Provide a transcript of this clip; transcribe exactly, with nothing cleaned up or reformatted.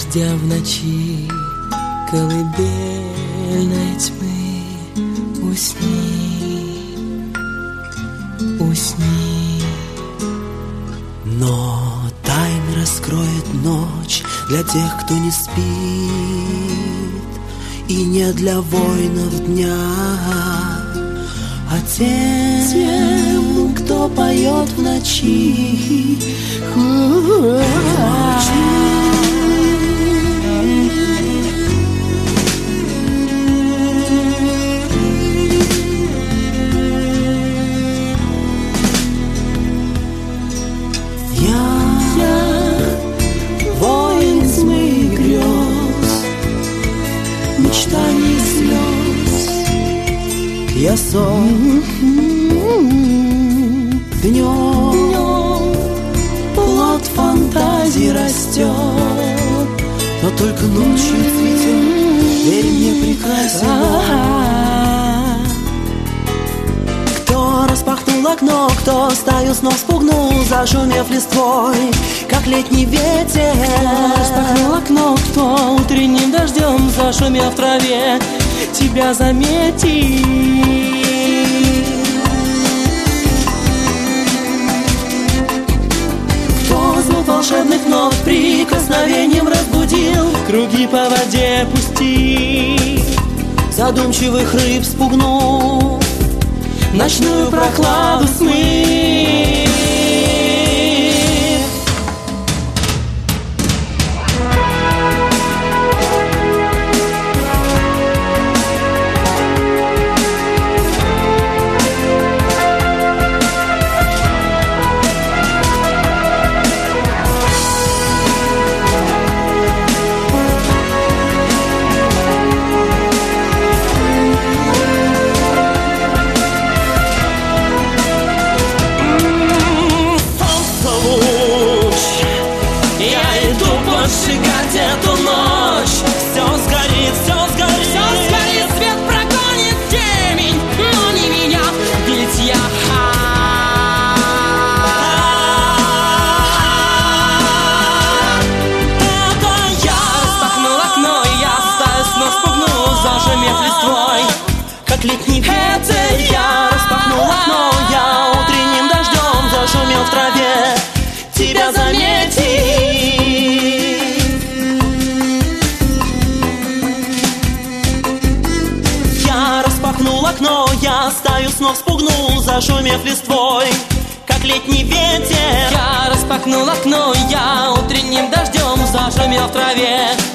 дождя в ночи, колыбельной тьмы, усни, усни. Но тайны раскроет ночь для тех, кто не спит, и не для воинов дня, а тем, тем, кто поет в ночи. Мечтаний слез, я сон днем, плод фантазии растет, но только ночью цветет, верь мне, прекрасен. Кто распахнул окно, кто стаю снов спугнул, зашумев листвой, как летний ветер. Кто распахнул окно, кто утренним дождем, зашумев в траве, тебя заметит. Кто звук волшебных нот прикосновением разбудил, круги по воде пусти, задумчивых рыб спугнул, ночную прохладу смыв. Сжигать эту ночь, все сгорит, все сгорит, все сгорит, свет прогонит темень, но не меня, ведь я. Это я распахнул окно, и я стаю снов спугнул, зашумев листвой, как летний ветер. Это я распахнул окно, я утренним дождем зашумел в траве, тебя заметил. Распахнул окно, я стаю снов спугнул, зашумев листвой, как летний ветер. Я распахнул окно, я утренним дождем зашумел в траве,